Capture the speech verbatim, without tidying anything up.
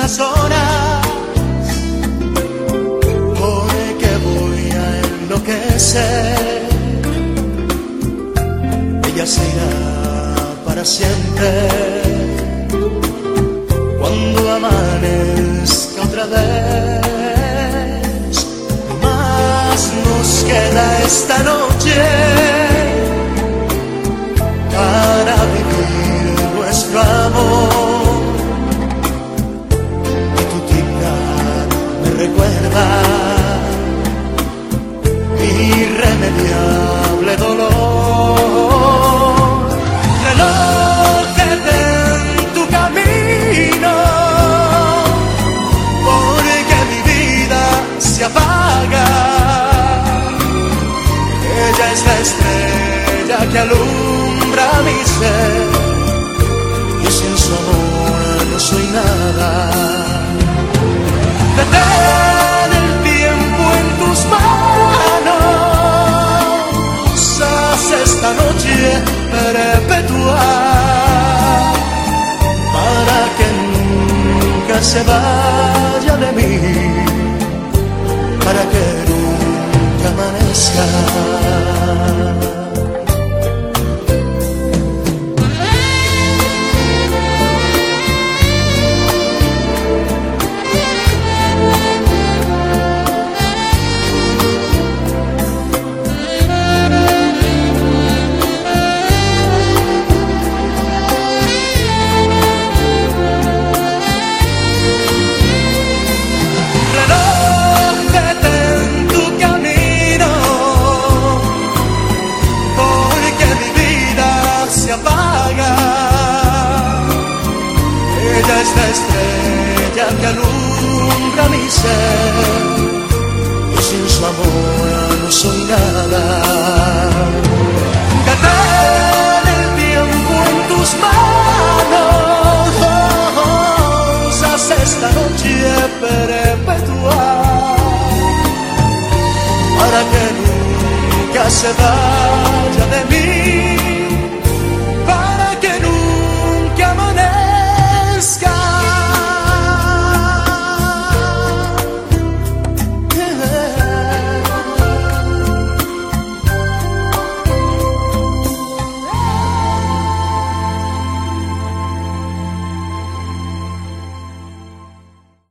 las horas, porque voy a enloquecer. Ella se irá para siempre cuando amanezca otra vez. Más nos queda esta noche para vivir nuestro amor. Y tu tic-tac me recuerda mi irremediable dolor. Reloj, detén tu camino, porque mi vida se apaga. Ella es la estrella que alumbra mi ser, y sin su amor no soy nada. Detén el tiempo en tus manos, haz esta noche perpetua, para que nunca se vaya de mí, para que nunca amanezca. Es la estrella que alumbra mi ser, y sin su amor no soy nada. Detén el tiempo en tus manos, haz esta noche perpetua, para que nunca se vaya de mí,